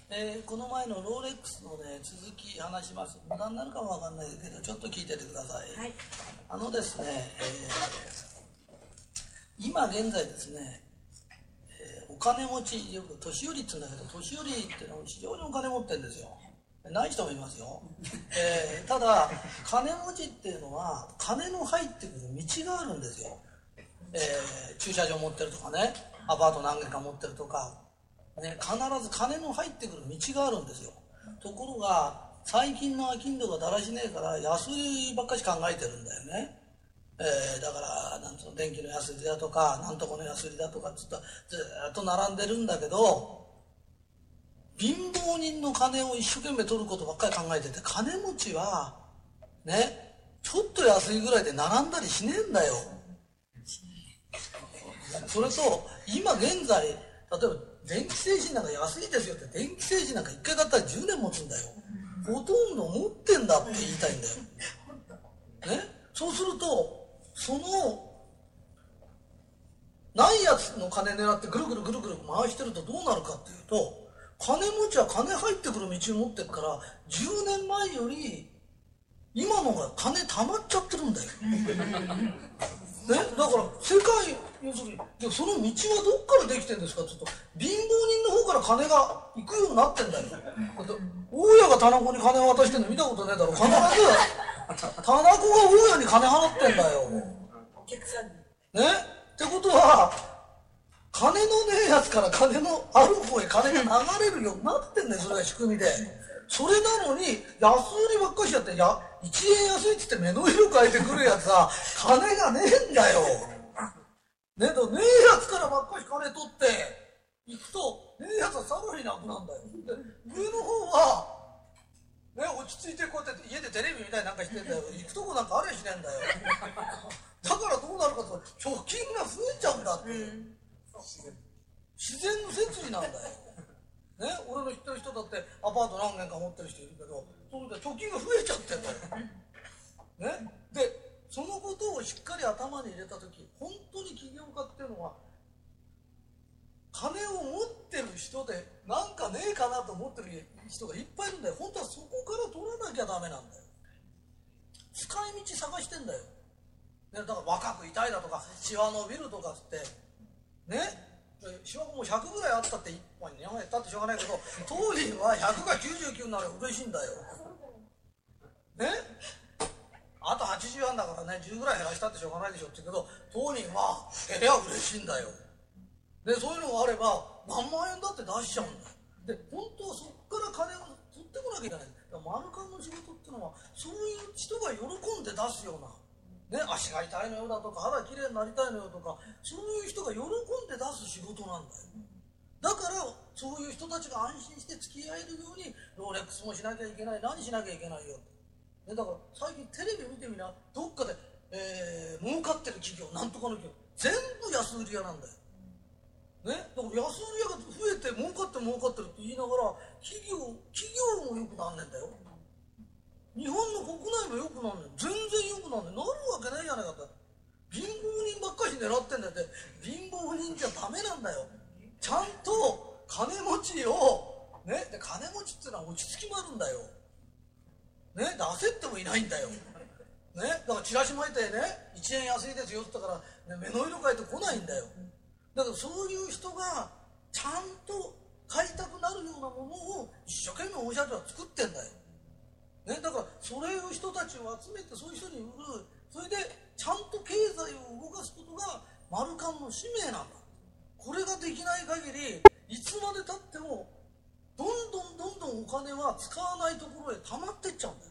この前のローレックスのね、続き話します。無駄になるかもわかんないけど、ちょっと聞いててください。 はい。 ですね、今現在ですね、お金持ち、よく年寄りって言うんだけど、年寄りっていうのは非常にお金持ってるんですよ。ない人もいますよ。ただ、金持ちっていうのは、金の入ってくる道があるんですよ。駐車場持ってるとかね、アパート何軒か持ってるとか、ね、必ず金の入ってくる道があるんですよ。ところが最近の商人がだらしねえから安売りばっかし考えてるんだよね。だからなんつうの、電気の安売りだとかなんとかの安売りだとかずっと並んでるんだけど、貧乏人の金を一生懸命取ることばっかり考えてて、金持ちはね、ちょっと安いぐらいで並んだりしねえんだよ。それと今現在、例えば電気製品なんか安いですよって、電気製品なんか1回買ったら10年持つんだよ。ほとんど持ってんだって言いたいんだよ。ね、そうするとそのないやつの金狙ってぐるぐるぐるぐる回してるとどうなるかっていうと、金持ちは金入ってくる道を持ってるから、10年前より今のが金貯まっちゃってるんだよ。ね、だから世界、要するにその道はどっからできてるんですかって言うと、貧乏人の方から金が行くようになってんだよ。大家が店子に金を渡してるの見たことねえだろ。必ず店子が大家に金払ってんだよ。 お客さんにね、ってことは金のねえやつから金のある方へ金が流れるようになってんだよ。それが仕組みで。それなのに安売りばっかしやって、1円安いっつって目の色変えてくるやつは金がねえんだよ。ねえやつからばっかし金取っていくと、ねえやつはさらになくなんだよ。で上の方はね、落ち着いてこうやって家でテレビみたいなんかしてんだよ。行くとこなんかありゃしねえんだよ。だからどうなるかと、貯金が増えちゃうんだって、自然の摂理なんだよ。ね、俺の知ってる人だってアパート何軒か持ってる人いるけど、そうで貯金が増えちゃってんだよ。ね、でそのことをしっかり頭に入れた時、本当に起業家っていうのは金を持ってる人でなんかねえかなと思ってる人がいっぱいいるんだよ。本当はそこから取らなきゃダメなんだよ。使い道探してんだよ。ね、だから若くいたいだとかシワ伸びるとかっつってね、シワがもう100ぐらいあったって、まあ、日本やったってしょうがないけど、当人は100が99になれば嬉しいんだよ。ね、あと80あんだからね、10ぐらい減らしたってしょうがないでしょって言うけど、当人は減りゃ嬉しいんだよ。でそういうのがあれば何万円だって出しちゃうんだよ。で本当はそこから金を取ってこなきゃいけない。マルカンの仕事っていうのはそういう人が喜んで出すような、ね、足が痛いのよだとか肌きれいになりたいのよとか、そういう人が喜んで出す仕事なんだよ。だからそういう人たちが安心して付き合えるようにローレックスもしなきゃいけない、何しなきゃいけないよ、ね、だから最近テレビ見てみな、どっかで、儲かってる企業、なんとかの企業全部安売り屋なんだよ。ね、だから安売り屋が増えて儲かってるって言いながら、企業も良くなんねんだよ。日本の国内も良くなんねん。全然良くなんねん。なるわけないじゃないかって。貧乏人ばっかり狙ってんだって。貧乏人じゃダメなんだよ。ちゃんと金持ちをね、で金持ちっていうのは落ち着きもあるんだよ。ね、で焦ってもいないんだよ。ね、だからチラシ巻いてね、1円安いですよって言ったから、ね、目の色変えてこないんだよ。だからそういう人がちゃんと買いたくなるようなものを一生懸命お社長は作ってんだよ。ね、だからそういう人たちを集めてそういう人に売る、それでちゃんと経済を動かすことがマルカンの使命なんだ。これができない限りいつまでたってもどんどんお金は使わないところへ溜まってっちゃうんだよ。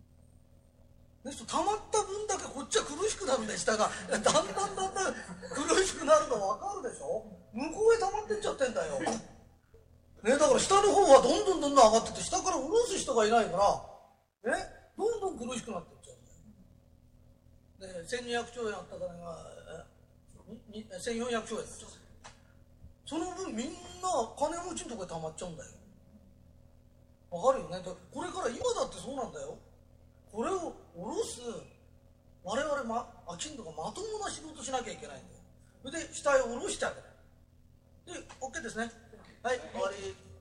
溜まった分だけこっちは苦しくなるんで、下がだんだん苦しくなるの分かるでしょ。向こうへ溜まってっちゃってんだよ、ね、だから下の方はどんどん上がってて、下から下ろす人がいないからね、どんどん苦しくなってっちゃうんだよ。で1200兆円あった金が1400兆円だった。その分みんな金持ちのとこへ溜まっちゃうんだよ。わかるよね。これから今だってそうなんだよ。これを下ろす我々商人がまともな仕事しなきゃいけないんだよ。それで下へ下ろしてあげる。で OK ですね。はい、終わり。